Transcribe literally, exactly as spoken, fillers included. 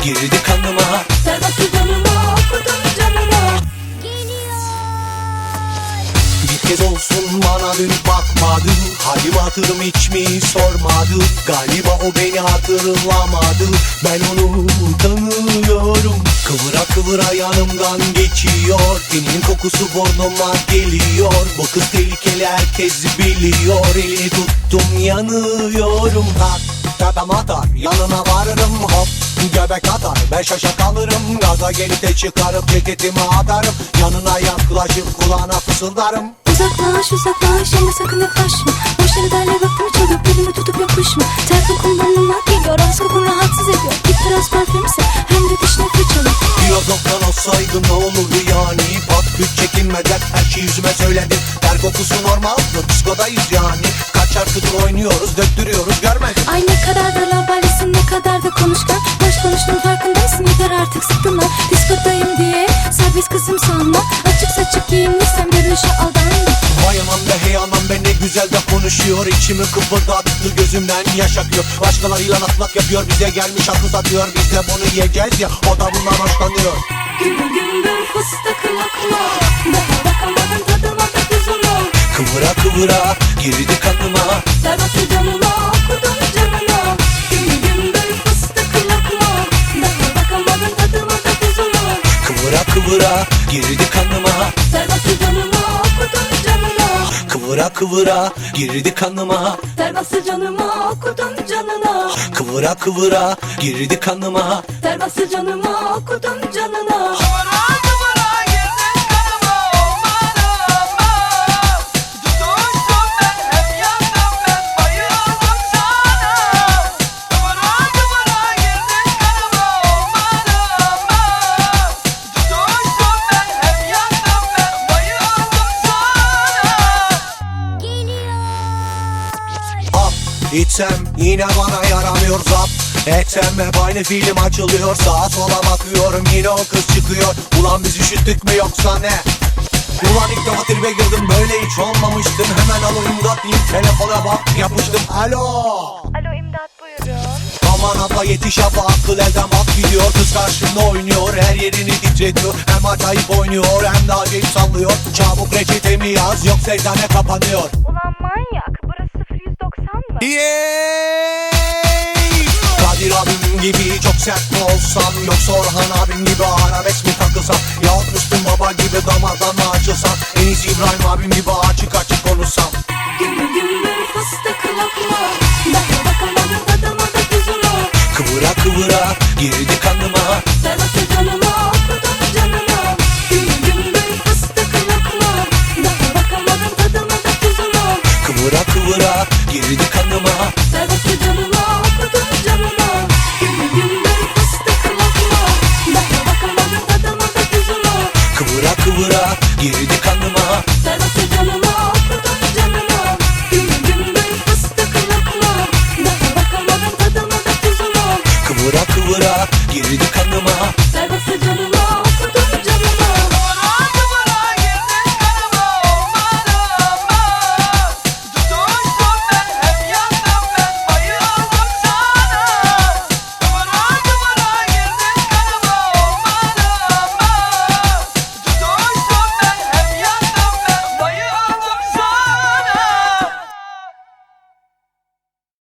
girdi kanıma. Ter bastı canıma, okudum canına. Bir kez olsun bana dönüp bakmadı, halimi hatırım hiç mi sormadı. Galiba o beni hatırlamadı, ben onu tanıyorum. Kıvıra kıvıra yanımdan geçiyor, teninin kokusu burnuma geliyor. Bu kız tehlikeli, herkes biliyor. Elini tuttum, yanıyorum. Tak tepem atar, yanına varırım. Hop göbek atar, ben şaşa kalırım. Gaza gelip de çıkarıp ceketimi atarım. Yanına yaklaşıp kulağına fısıldarım. Uzaklaş uzaklaş ama sakın yaklaşma. Boş yere derle vaktimi çalıp elimi tutup yapışma. Ter kokun burnuma geliyor, ağız kokun rahatsız ediyor. Git biraz parfümse hem de dişine fırçala. Biyologdan olsaydım ne olurdu yani? Pat güç çekinmeden her şeyi yüzüme söyledim. Ter kokusu normaldir, diskodayız yani. Kaç şarkıdır oynuyoruz, döktürüyoruz, görmedin. Ay ne kadar da labalisin, ne kadar da konuşkan. Boş konuştuğun farkındayısın, yeter artık sıktın lan. Diskodayım diye servis kızım sanma. Açık saçık giyinmişsem görünüşe aldanma. Vay anam be hey anam be, ne güzel de konuşuyor. İçimi kıpırdattı, gözümden yaş akıyor. Başkalarıyla atlak yapıyor, bize gelmiş akıl satıyor. Biz de bunu yiyeceğiz ya, o da bundan hoşlanıyor. Gümbür gümbür fıstık lokma, daha bakamadın tadıma da tuzuna. Kıvıra kıvıra girdi kanıma. Ter bastı canıma, okudum canına. Gümbür gümbür fıstık lokma, daha bakamadın tadıma da tuzuna. Kıvıra kıvıra girdi kanıma. Ter bastı canıma, okudum canına. Kıvıra kıvıra girdi kanıma. Ter bastı canıma, okudum canına. Kıvıra kıvıra girdi kanıma. Ter bastı canıma, okudum canına. İçsem yine bana yaramıyor, zap etsem hep aynı film açılıyor. Sağa sola bakıyorum, yine o kız çıkıyor. Ulan biz üşüttük mü yoksa ne? Ulan ilk defa tribe girdim, böyle hiç olmamıştım. Hemen alo imdat diyeyim, telefona bak yapıştım. Alo Alo imdat buyurun. aman abla yetiş abla, akıl elden bak gidiyor. Kız karşımda oynuyor, her yerini titretiyor. Hem acayip oynuyor hem de acayip sallıyor. Çabuk reçetemi yaz, yoksa eczane kapanıyor. Ulan manyak, burası sıfır yüz doksan mı? Yeeey! Kadir abim gibi çok sert mi olsam, yoksa Orhan abim gibi arabesk mi takılsam, yahut Müslüm Baba gibi damardan mı açılsam, en iyisi İbrahim abim gibi açık açık konuşsam. Gümbür gümbür fıstık lokma, daha bakamadın tadıma da tuzuna. Kıvıra kıvıra girdi